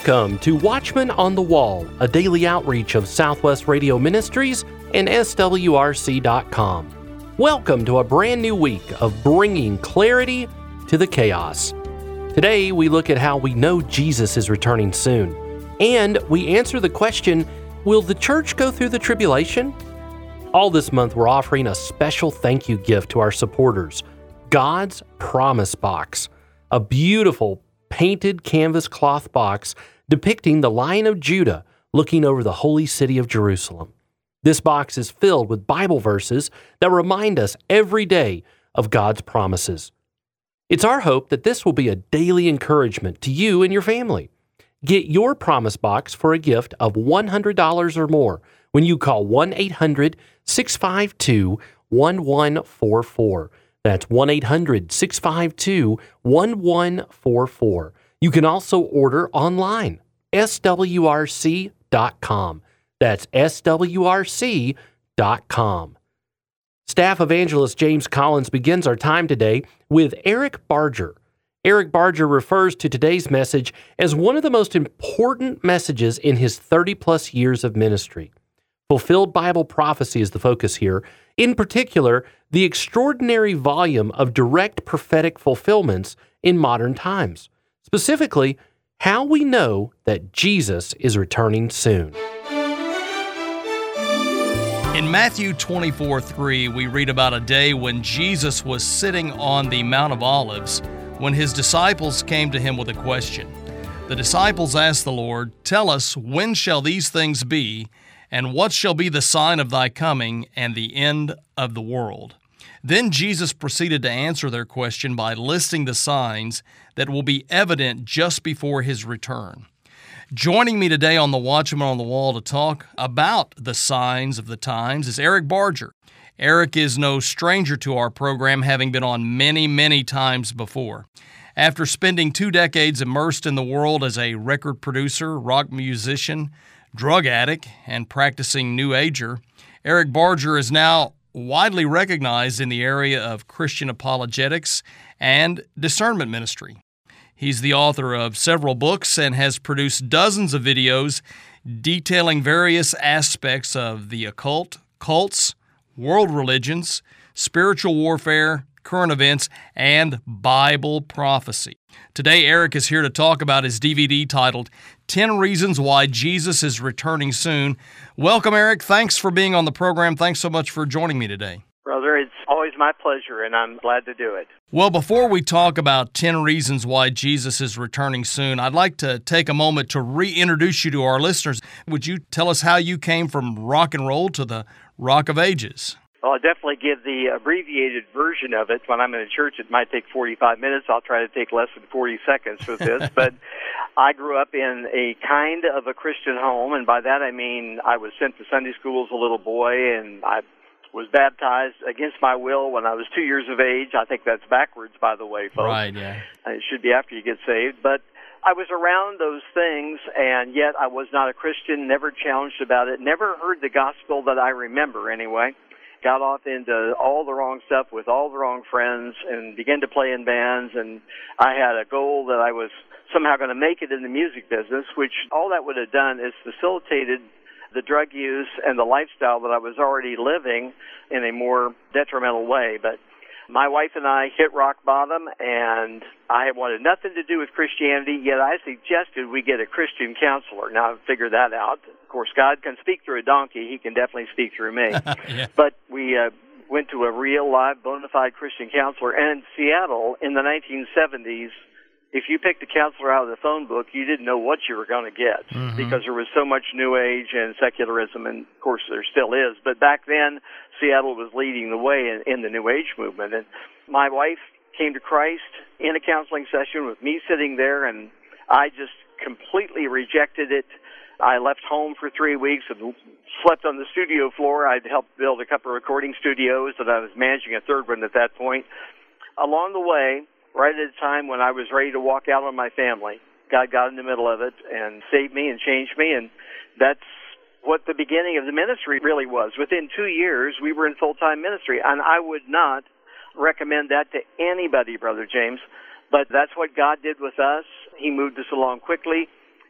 Welcome to Watchman on the Wall, a daily outreach of Southwest Radio Ministries and SWRC.com. Welcome to a brand new week of bringing clarity to the chaos. Today, we look at how we know Jesus is returning soon, and we answer the question, will the church go through the tribulation? All this month, we're offering a special thank you gift to our supporters, God's Promise Box, a beautiful painted canvas cloth box depicting the Lion of Judah looking over the holy city of Jerusalem. This box is filled with Bible verses that remind us every day of God's promises. It's our hope that this will be a daily encouragement to you and your family. Get your Promise Box for a gift of $100 or more when you call 1-800-652-1144. That's 1-800-652-1144. You can also order online, swrc.com. That's swrc.com. Staff Evangelist James Collins begins our time today with Eric Barger. Eric Barger refers to today's message as one of the most important messages in his 30-plus years of ministry. Fulfilled Bible prophecy is the focus here. In particular, the extraordinary volume of direct prophetic fulfillments in modern times. Specifically, how we know that Jesus is returning soon. In Matthew 24:3, we read about a day when Jesus was sitting on the Mount of Olives when his disciples came to him with a question. The disciples asked the Lord, "Tell us, when shall these things be, and what shall be the sign of thy coming and the end of the world?" Then Jesus proceeded to answer their question by listing the signs that will be evident just before his return. Joining me today on the Watchman on the Wall to talk about the signs of the times is Eric Barger. Eric is no stranger to our program, having been on many times before. After spending 2 decades immersed in the world as a record producer, rock musician, drug addict, and practicing New Ager, Eric Barger is now widely recognized in the area of Christian apologetics and discernment ministry. He's the author of several books and has produced dozens of videos detailing various aspects of the occult, cults, world religions, spiritual warfare, current events, and Bible prophecy. Today, Eric is here to talk about his DVD titled 10 Reasons Why Jesus is Returning Soon. Welcome, Eric. Thanks for being on the program. Thanks so much for joining me today. Brother, it's always my pleasure, and I'm glad to do it. Well, before we talk about 10 reasons why Jesus is returning soon, I'd like to take a moment to reintroduce you to our listeners. Would you tell us how you came from rock and roll to the Rock of Ages? Well, I'll definitely give the abbreviated version of it. When I'm in a church, it might take 45 minutes. I'll try to take less than 40 seconds with this. But I grew up in a kind of a Christian home, and by that I mean I was sent to Sunday school as a little boy, and I was baptized against my will when I was 2 years of age. I think that's backwards, by the way, folks. Right, yeah. It should be after you get saved. But I was around those things, and yet I was not a Christian, never challenged about it, never heard the gospel that I remember anyway. Got off into all the wrong stuff with all the wrong friends and began to play in bands, and I had a goal that I was somehow going to make it in the music business, which all that would have done is facilitated the drug use and the lifestyle that I was already living in a more detrimental way. But my wife and I hit rock bottom, and I wanted nothing to do with Christianity, yet I suggested we get a Christian counselor. Now, I figured that out. Of course, God can speak through a donkey. He can definitely speak through me. Yeah. But we went to a real, live, bona fide Christian counselor. And in Seattle, in the 1970s, if you picked a counselor out of the phone book, you didn't know what you were going to get because there was so much New Age and secularism, and of course there still is. But back then, Seattle was leading the way in the New Age movement. And my wife came to Christ in a counseling session with me sitting there, and I just completely rejected it. I left home for 3 weeks and slept on the studio floor. I'd helped build a couple of recording studios, and I was managing a third one at that point. Along the way, right at a time when I was ready to walk out on my family, God got in the middle of it and saved me and changed me, and that's what the beginning of the ministry really was. Within 2 years, we were in full-time ministry, and I would not recommend that to anybody, Brother James, but that's what God did with us. He moved us along quickly.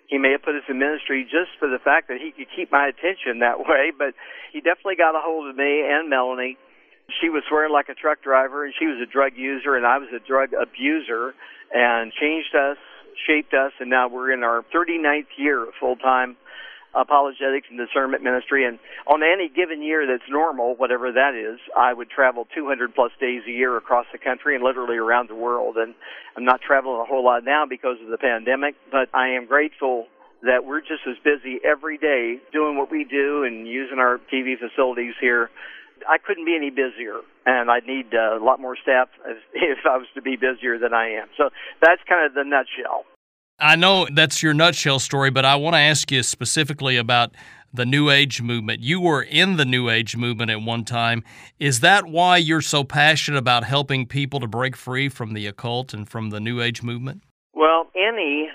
He may have put us in ministry just for the fact that he could keep my attention that way, but he definitely got a hold of me and Melanie. She was swearing like a truck driver, and she was a drug user, and I was a drug abuser, and changed us, shaped us, and now we're in our 39th year of full-time apologetics and discernment ministry. And on any given year that's normal, whatever that is, I would travel 200-plus days a year across the country and literally around the world. And I'm not traveling a whole lot now because of the pandemic, but I am grateful that we're just as busy every day doing what we do and using our TV facilities here. I couldn't be any busier, and I'd need a lot more staff if I was to be busier than I am. So that's kind of the nutshell. I know that's your nutshell story, but I want to ask you specifically about the New Age movement. You were in the New Age movement at one time. Is that why you're so passionate about helping people to break free from the occult and from the New Age movement? Well, any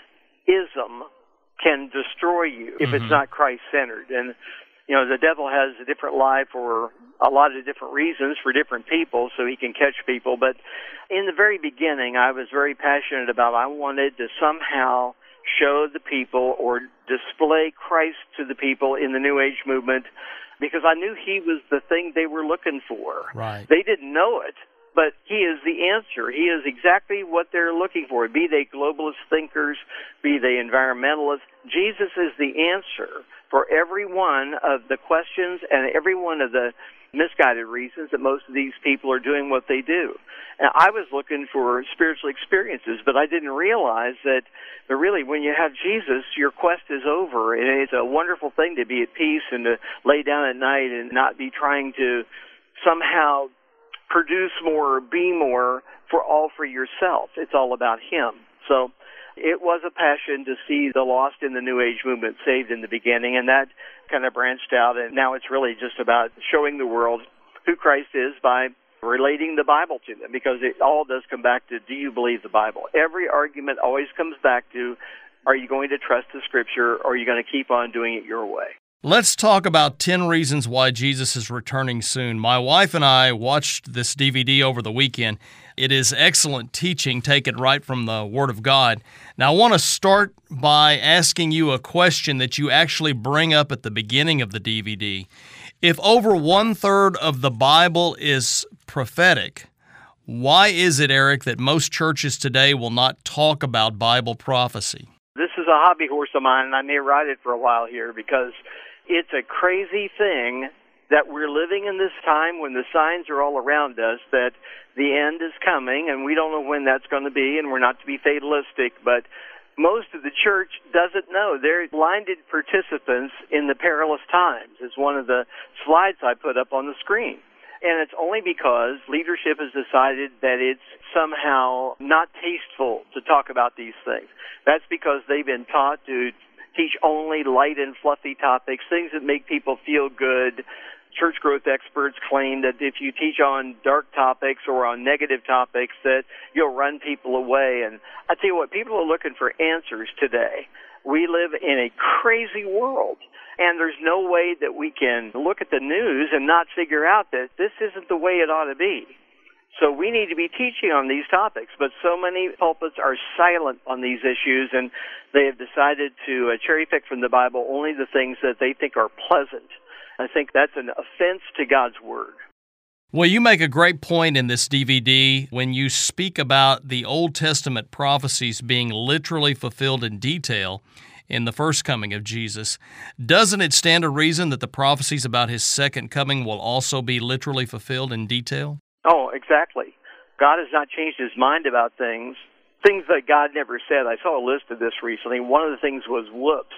ism can destroy you if it's not Christ-centered. And, you know, the devil has a different lie for a lot of different reasons for different people, so he can catch people. But in the very beginning, I was very passionate about, I wanted to somehow show the people or display Christ to the people in the New Age movement, because I knew he was the thing they were looking for. Right. They didn't know it, but he is the answer. He is exactly what they're looking for, be they globalist thinkers, be they environmentalists. Jesus is the answer for every one of the questions and every one of the misguided reasons that most of these people are doing what they do. And I was looking for spiritual experiences, but I didn't realize that really when you have Jesus, your quest is over. And it's a wonderful thing to be at peace and to lay down at night and not be trying to somehow produce more or be more for yourself. It's all about him. So it was a passion to see the lost in the New Age movement saved in the beginning, and that kind of branched out, and now it's really just about showing the world who Christ is by relating the Bible to them, because it all does come back to, do you believe the Bible? Every argument always comes back to, are you going to trust the Scripture, or are you going to keep on doing it your way? Let's talk about 10 reasons why Jesus is returning soon. My wife and I watched this DVD over the weekend. It is excellent teaching taken right from the Word of God. Now, I want to start by asking you a question that you actually bring up at the beginning of the DVD. If over 1/3 of the Bible is prophetic, why is it, Eric, that most churches today will not talk about Bible prophecy? This is a hobby horse of mine, and I may ride it for a while here, because it's a crazy thing that we're living in this time when the signs are all around us that the end is coming, and we don't know when that's going to be, and we're not to be fatalistic, but most of the church doesn't know. They're blinded participants in the perilous times. It's one of the slides I put up on the screen. And it's only because leadership has decided that it's somehow not tasteful to talk about these things. That's because they've been taught to teach only light and fluffy topics, things that make people feel good. Church growth experts claim that if you teach on dark topics or on negative topics, that you'll run people away. And I tell you what, people are looking for answers today. We live in a crazy world, and there's no way that we can look at the news and not figure out that this isn't the way it ought to be. So we need to be teaching on these topics, but so many pulpits are silent on these issues, and they have decided to cherry-pick from the Bible only the things that they think are pleasant. I think that's an offense to God's Word. Well, you make a great point in this DVD when you speak about the Old Testament prophecies being literally fulfilled in detail in the first coming of Jesus. Doesn't it stand to reason that the prophecies about his second coming will also be literally fulfilled in detail? Oh, exactly. God has not changed his mind about things that God never said. I saw a list of this recently. One of the things was whoops.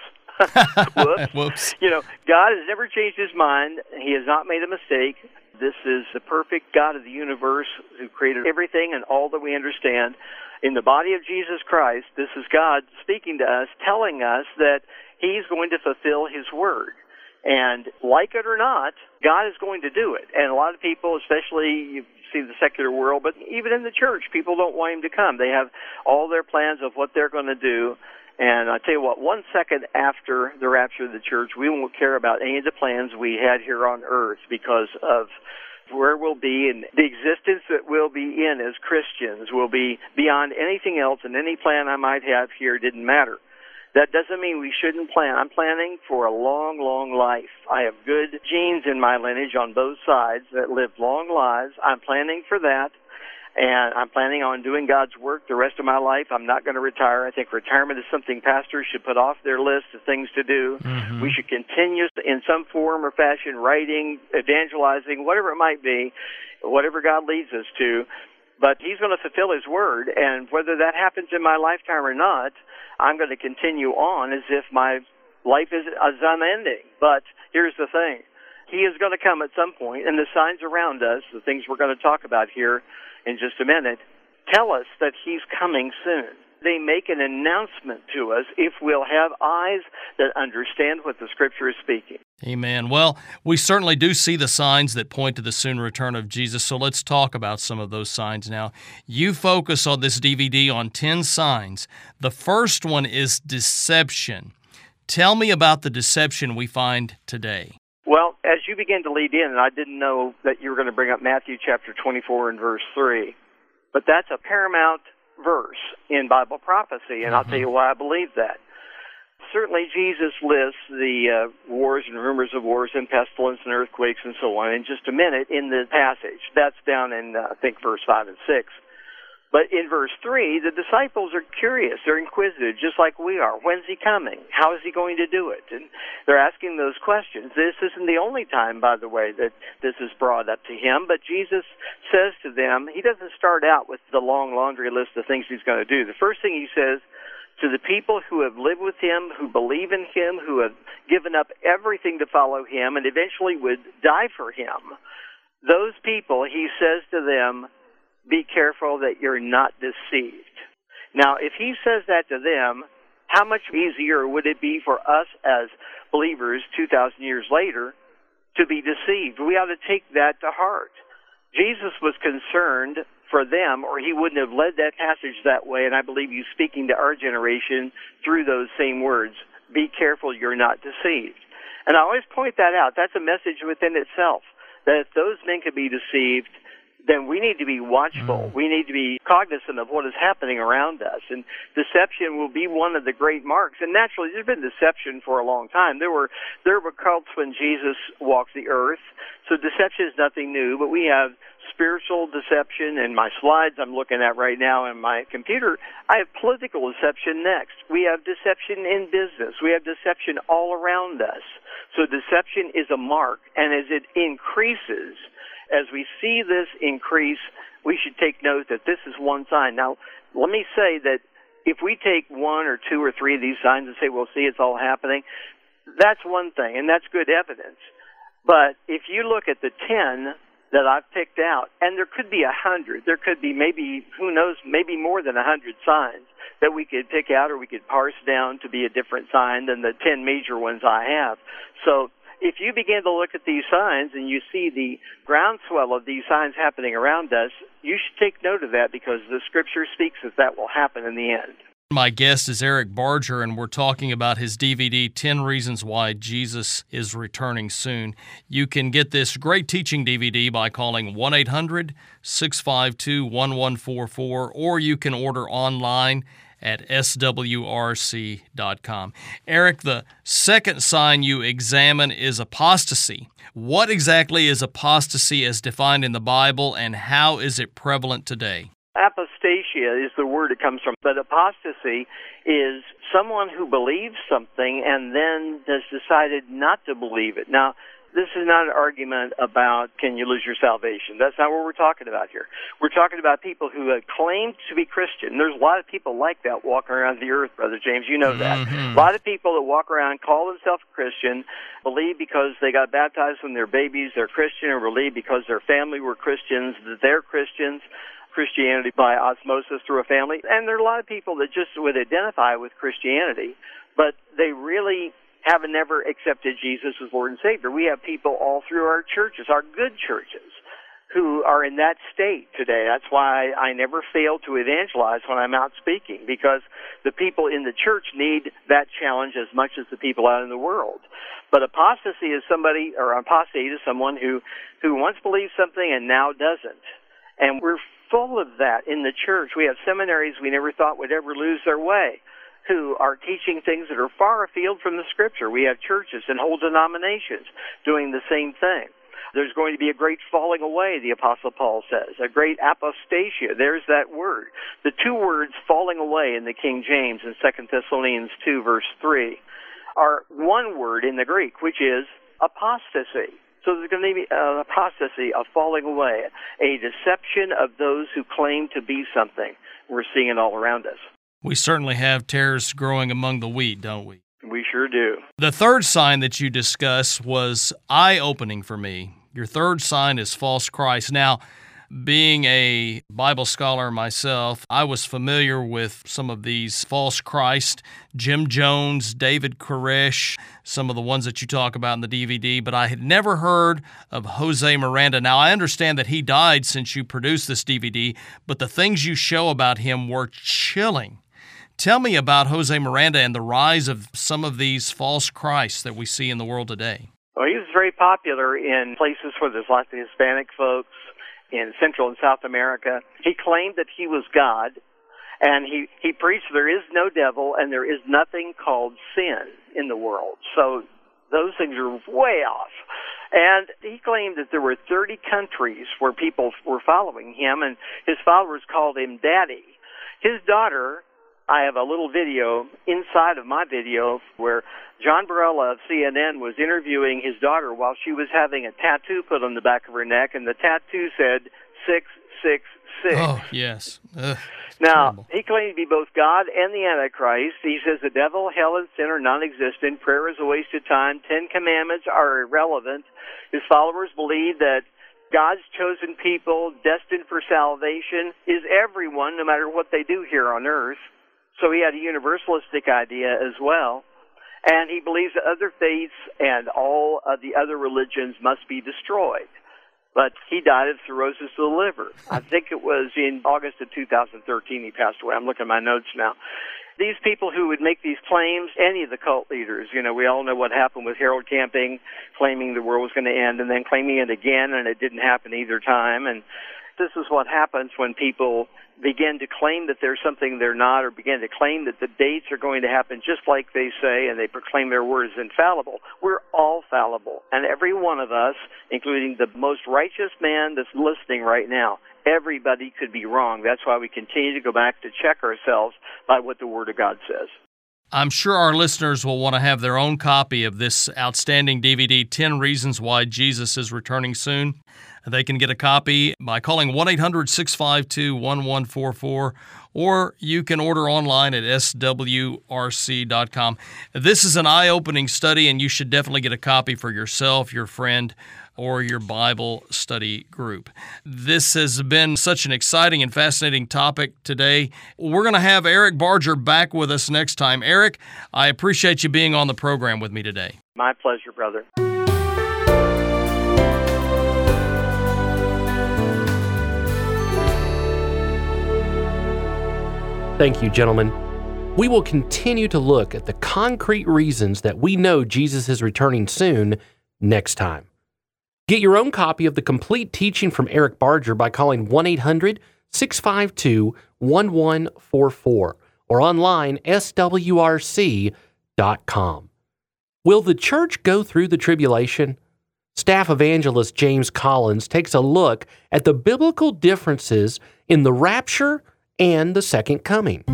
Whoops. Whoops. You know, God has never changed his mind. He has not made a mistake. This is the perfect God of the universe who created everything and all that we understand. In the body of Jesus Christ, this is God speaking to us, telling us that he's going to fulfill his word. And like it or not, God is going to do it. And a lot of people, especially you see the secular world, but even in the church, people don't want him to come. They have all their plans of what they're going to do. And I tell you what, 1 second after the rapture of the church, we won't care about any of the plans we had here on earth because of where we'll be, and the existence that we'll be in as Christians will be beyond anything else, and any plan I might have here didn't matter. That doesn't mean we shouldn't plan. I'm planning for a long, long life. I have good genes in my lineage on both sides that live long lives. I'm planning for that. And I'm planning on doing God's work the rest of my life. I'm not going to retire. I think retirement is something pastors should put off their list of things to do. Mm-hmm. We should continue in some form or fashion, writing, evangelizing, whatever it might be, whatever God leads us to. But He's going to fulfill His word, and whether that happens in my lifetime or not, I'm going to continue on as if my life is unending. But here's the thing. He is going to come at some point, and the signs around us, the things we're going to talk about here in just a minute, tell us that He's coming soon. They make an announcement to us if we'll have eyes that understand what the Scripture is speaking. Amen. Well, we certainly do see the signs that point to the soon return of Jesus, so let's talk about some of those signs now. You focus on this DVD on 10 signs. The first one is deception. Tell me about the deception we find today. Well, as you begin to lead in, and I didn't know that you were going to bring up Matthew chapter 24 and verse 3, but that's a paramount verse in Bible prophecy, and I'll tell you why I believe that. Certainly, Jesus lists the wars and rumors of wars and pestilence and earthquakes and so on in just a minute in the passage. That's down in, I think, verse 5 and 6. But in verse 3, the disciples are curious. They're inquisitive, just like we are. When's He coming? How is He going to do it? And they're asking those questions. This isn't the only time, by the way, that this is brought up to Him. But Jesus says to them, He doesn't start out with the long laundry list of things He's going to do. The first thing He says to the people who have lived with Him, who believe in Him, who have given up everything to follow Him, and eventually would die for Him, those people, He says to them, be careful that you're not deceived. Now, if He says that to them, how much easier would it be for us as believers 2,000 years later to be deceived? We ought to take that to heart. Jesus was concerned for them, or He wouldn't have led that passage that way, and I believe He's speaking to our generation through those same words. Be careful you're not deceived. And I always point that out. That's a message within itself, that if those men could be deceived, then we need to be watchful. We need to be cognizant of what is happening around us. And deception will be one of the great marks. And naturally, there's been deception for a long time. There were cults when Jesus walked the earth. So deception is nothing new, but we have spiritual deception. In my slides I'm looking at right now in my computer, I have political deception next. We have deception in business. We have deception all around us. So deception is a mark, and as it increases, as we see this increase, we should take note that this is one sign. Now, let me say that if we take one or two or three of these signs and say, well, see, it's all happening, that's one thing, and that's good evidence. But if you look at the 10 that I've picked out, and there could be 100, there could be maybe, who knows, maybe more than 100 signs that we could pick out or we could parse down to be a different sign than the 10 major ones I have. So if you begin to look at these signs and you see the groundswell of these signs happening around us, you should take note of that because the Scripture speaks that will happen in the end. My guest is Eric Barger, and we're talking about his DVD, 10 Reasons Why Jesus is Returning Soon. You can get this great teaching DVD by calling 1-800-652-1144, or you can order online at swrc.com. Eric, the second sign you examine is apostasy. What exactly is apostasy as defined in the Bible, and how is it prevalent today? Apostasia is the word it comes from, but apostasy is someone who believes something and then has decided not to believe it. Now, this is not an argument about can you lose your salvation. That's not what we're talking about here. We're talking about people who have claimed to be Christian. There's a lot of people like that walking around the earth, Brother James. You know that. A lot of people that walk around, call themselves Christian, believe because they got baptized when they're babies, they're Christian, or believe because their family were Christians, that they're Christians. Christianity by osmosis through a family. And there are a lot of people that just would identify with Christianity, but they really haven't never accepted Jesus as Lord and Savior. We have people all through our churches, our good churches, who are in that state today. That's why I never fail to evangelize when I'm out speaking, because the people in the church need that challenge as much as the people out in the world. But apostasy is somebody, or apostate is someone who once believed something and now doesn't. And we're full of that in the church. We have seminaries we never thought would ever lose their way. who are teaching things that are far afield from the Scripture. We have churches and whole denominations doing the same thing. There's going to be a great falling away, the Apostle Paul says, a great apostasia. There's that word. The two words falling away in the King James in 2 Thessalonians 2, verse 3, are one word in the Greek, which is apostasy. So there's going to be an apostasy, a falling away, a deception of those who claim to be something. We're seeing it all around us. We certainly have tares growing among the wheat, don't we? We sure do. The third sign that you discuss was eye-opening for me. Your third sign is false Christ. Now, being a Bible scholar myself, I was familiar with some of these false Christ, Jim Jones, David Koresh, some of the ones that you talk about in the DVD, but I had never heard of Jose Miranda. Now, I understand that he died since you produced this DVD, but the things you show about him were chilling. Tell me about Jose Miranda and the rise of some of these false Christs that we see in the world today. Well, he was very popular in places where there's lots of Hispanic folks, in Central and South America. He claimed that he was God, and he preached there is no devil and there is nothing called sin in the world. So those things are way off. And he claimed that there were 30 countries where people were following him, and his followers called him Daddy. His daughter, I have a little video inside of my video where John Barella of CNN was interviewing his daughter while she was having a tattoo put on the back of her neck, and the tattoo said 666. Oh, yes. Now, terrible. He claimed to be both God and the Antichrist. He says the devil, hell, and sin are non-existent. Prayer is a waste of time. 10 commandments are irrelevant. His followers believe that God's chosen people, destined for salvation, is everyone, no matter what they do here on earth. So he had a universalistic idea as well. And he believes that other faiths and all of the other religions must be destroyed. But he died of cirrhosis of the liver. I think it was in August of 2013 he passed away. I'm looking at my notes now. These people who would make these claims, any of the cult leaders, we all know what happened with Harold Camping, claiming the world was going to end, and then claiming it again, and it didn't happen either time. And this is what happens when people begin to claim that there's something they're not, or begin to claim that the dates are going to happen just like they say, and they proclaim their word is infallible. We're all fallible, and every one of us, including the most righteous man that's listening right now, everybody could be wrong. That's why we continue to go back to check ourselves by what the Word of God says. I'm sure our listeners will want to have their own copy of this outstanding DVD, 10 Reasons Why Jesus is Returning Soon. They can get a copy by calling 1-800-652-1144, or you can order online at swrc.com. This is an eye-opening study, and you should definitely get a copy for yourself, your friend, or your Bible study group. This has been such an exciting and fascinating topic today. We're going to have Eric Barger back with us next time. Eric, I appreciate you being on the program with me today. My pleasure, brother. Thank you, gentlemen. We will continue to look at the concrete reasons that we know Jesus is returning soon next time. Get your own copy of the complete teaching from Eric Barger by calling 1-800-652-1144 or online swrc.com. Will the church go through the tribulation? Staff evangelist James Collins takes a look at the biblical differences in the rapture and the second coming.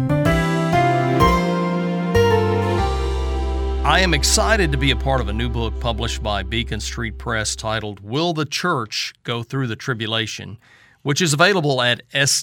I am excited to be a part of a new book published by Beacon Street Press titled Will the Church Go Through the Tribulation?, which is available at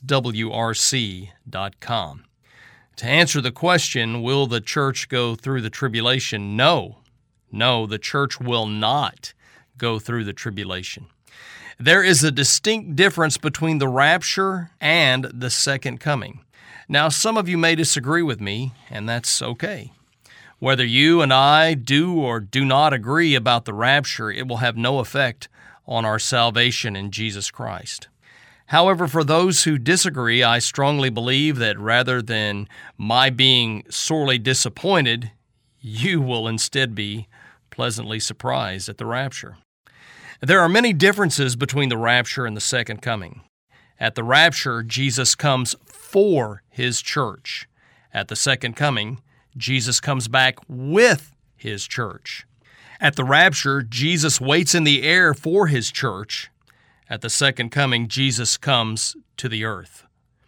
swrc.com. To answer the question, will the church go through the tribulation? No, the church will not go through the tribulation. There is a distinct difference between the rapture and the second coming. Now, some of you may disagree with me, and that's okay. Whether you and I do or do not agree about the rapture, it will have no effect on our salvation in Jesus Christ. However, for those who disagree, I strongly believe that rather than my being sorely disappointed, you will instead be pleasantly surprised at the rapture. There are many differences between the rapture and the second coming. At the rapture, Jesus comes for His church. At the second coming, Jesus comes back with his church. At the rapture, Jesus waits in the air for his church. At the second coming, Jesus comes to the earth.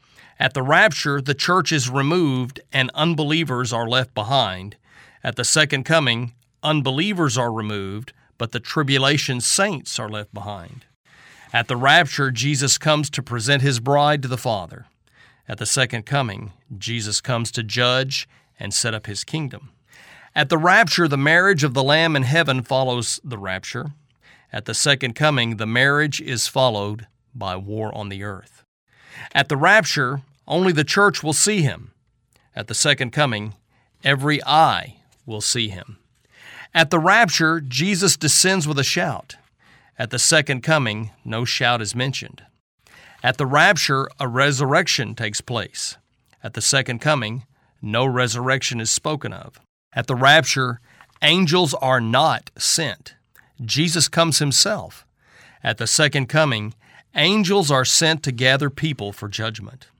At the rapture, the church is removed and unbelievers are left behind. At the second coming, unbelievers are removed, but the tribulation saints are left behind. At the rapture, Jesus comes to present his bride to the Father. At the second coming, Jesus comes to judge and set up his kingdom. At the rapture, the marriage of the Lamb in heaven follows the rapture. At the second coming, the marriage is followed by war on the earth. At the rapture, only the church will see him. At the second coming, every eye will see him. At the rapture, Jesus descends with a shout. At the second coming, no shout is mentioned. At the rapture, a resurrection takes place. At the second coming, no resurrection is spoken of. At the rapture, angels are not sent. Jesus comes himself. At the second coming, angels are sent to gather people for judgment.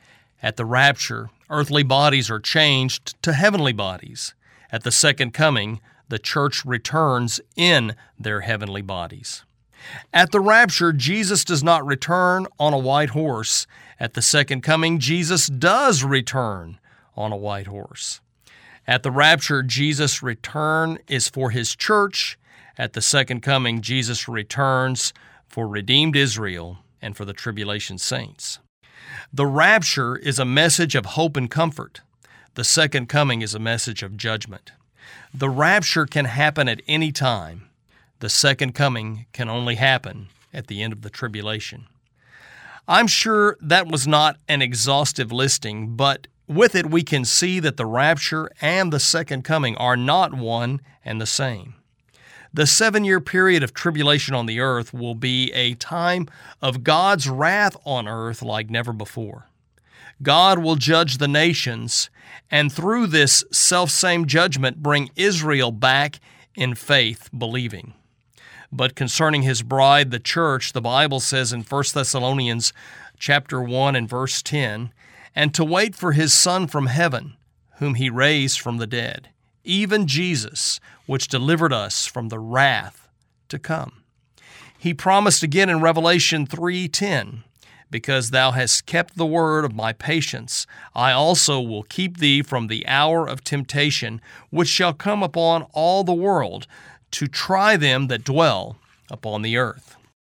At the rapture, earthly bodies are changed to heavenly bodies. At the second coming, the church returns in their heavenly bodies. At the rapture, Jesus does not return on a white horse. At the second coming, Jesus does return on a white horse. At the rapture, Jesus' return is for his church. At the second coming, Jesus returns for redeemed Israel and for the tribulation saints. The rapture is a message of hope and comfort. The second coming is a message of judgment. The rapture can happen at any time. The second coming can only happen at the end of the tribulation. I'm sure that was not an exhaustive listing, but with it we can see that the rapture and the second coming are not one and the same. The 7-year period of tribulation on the earth will be a time of God's wrath on earth like never before. God will judge the nations, and through this selfsame judgment bring Israel back in faith, believing. But concerning his bride, the church, the Bible says in 1 Thessalonians chapter 1 and verse 10, "And to wait for his Son from heaven, whom he raised from the dead, even Jesus, which delivered us from the wrath to come." He promised again in Revelation 3:10, "Because thou hast kept the word of my patience, I also will keep thee from the hour of temptation, which shall come upon all the world, to try them that dwell upon the earth."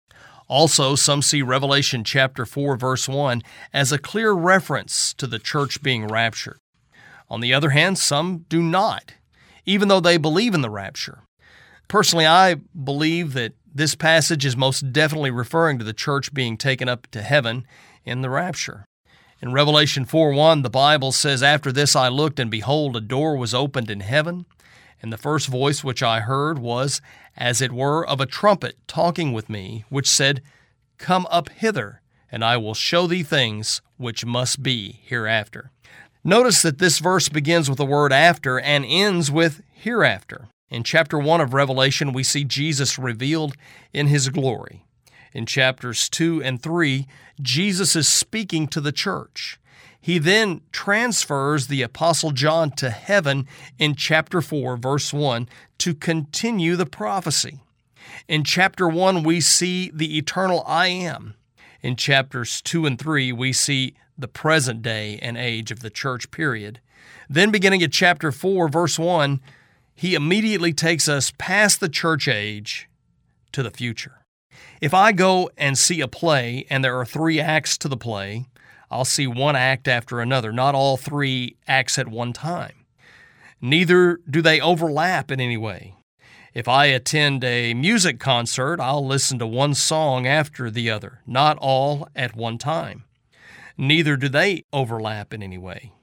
Also, some see Revelation chapter 4, verse 1 as a clear reference to the church being raptured. On the other hand, some do not, even though they believe in the rapture. Personally, I believe that this passage is most definitely referring to the church being taken up to heaven in the rapture. In Revelation 4:1, the Bible says, "After this I looked, and behold, a door was opened in heaven, and the first voice which I heard was, as it were, of a trumpet talking with me, which said, Come up hither, and I will show thee things which must be hereafter." Notice that this verse begins with the word after and ends with hereafter. In chapter 1 of Revelation, we see Jesus revealed in his glory. In chapters 2 and 3, Jesus is speaking to the church. He then transfers the Apostle John to heaven in chapter 4, verse 1, to continue the prophecy. In chapter 1, we see the eternal I Am. In chapters 2 and 3, we see the present day and age of the church period. Then beginning at chapter 4, verse 1, he immediately takes us past the church age to the future. If I go and see a play and there are 3 acts to the play, I'll see one act after another, not all 3 acts at one time. Neither do they overlap in any way. If I attend a music concert, I'll listen to one song after the other, not all at one time. Neither do they overlap in any way.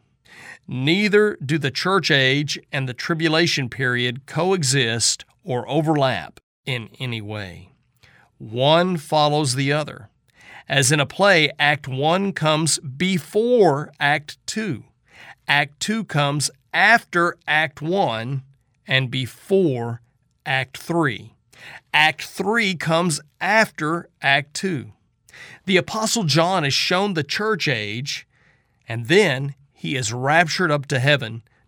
Neither do the church age and the tribulation period coexist or overlap in any way. One follows the other. As in a play, Act 1 comes before Act 2. Act 2 comes after Act 1 and before Act 3. Act 3 comes after Act 2. The Apostle John is shown the church age, and then he is raptured up to heaven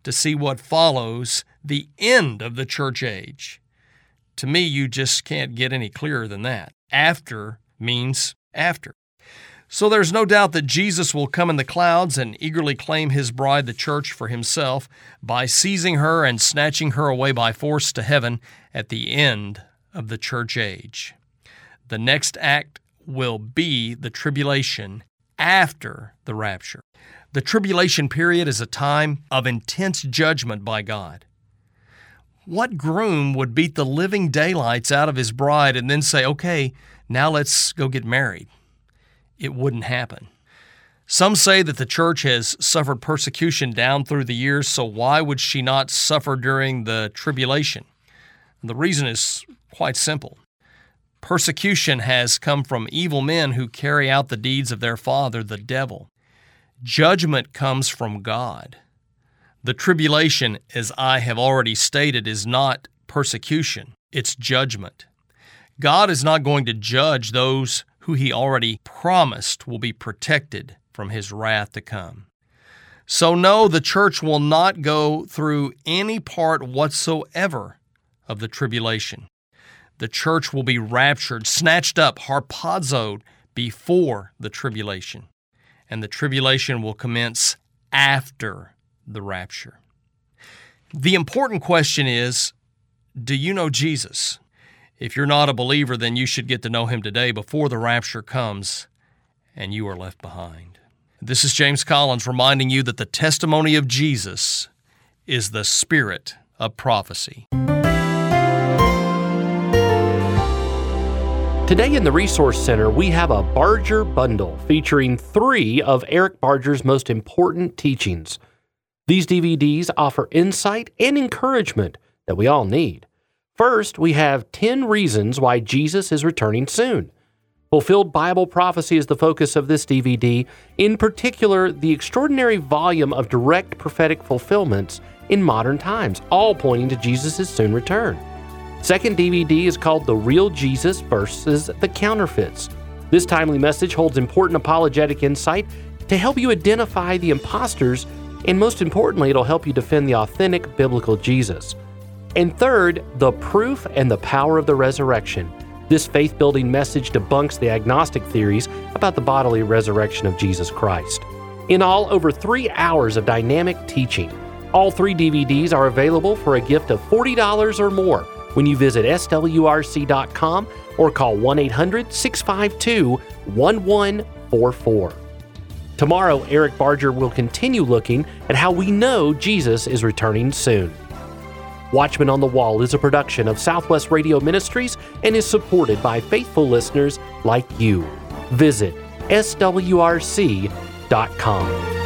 to see what follows the end of the church age. To me, you just can't get any clearer than that. After means after. So there's no doubt that Jesus will come in the clouds and eagerly claim his bride, the church, for himself by seizing her and snatching her away by force to heaven at the end of the church age. The next act will be the tribulation after the rapture. The tribulation period is a time of intense judgment by God. What groom would beat the living daylights out of his bride and then say, okay, now let's go get married? It wouldn't happen. Some say that the church has suffered persecution down through the years, so why would she not suffer during the tribulation? The reason is quite simple. Persecution has come from evil men who carry out the deeds of their father, the devil. Judgment comes from God. The tribulation, as I have already stated, is not persecution, it's judgment. God is not going to judge those who he already promised will be protected from his wrath to come. So no, the church will not go through any part whatsoever of the tribulation. The church will be raptured, snatched up, harpazoed before the tribulation. And the tribulation will commence after the rapture. The important question is, do you know Jesus? If you're not a believer, then you should get to know him today before the rapture comes and you are left behind. This is James Collins reminding you that the testimony of Jesus is the spirit of prophecy. Today in the Resource Center, we have a Barger Bundle featuring 3 of Eric Barger's most important teachings. These DVDs offer insight and encouragement that we all need. First, we have 10 reasons why Jesus is returning soon. Fulfilled Bible prophecy is the focus of this DVD, in particular, the extraordinary volume of direct prophetic fulfillments in modern times, all pointing to Jesus' soon return. Second DVD is called The Real Jesus versus the Counterfeits. This timely message holds important apologetic insight to help you identify the imposters, and most importantly, it'll help you defend the authentic biblical Jesus. And third, The Proof and the Power of the Resurrection. This faith-building message debunks the agnostic theories about the bodily resurrection of Jesus Christ. In all, over 3 hours of dynamic teaching. All 3 DVDs are available for a gift of $40 or more when you visit swrc.com or call 1-800-652-1144. Tomorrow, Eric Barger will continue looking at how we know Jesus is returning soon. Watchman on the Wall is a production of Southwest Radio Ministries and is supported by faithful listeners like you. Visit swrc.com.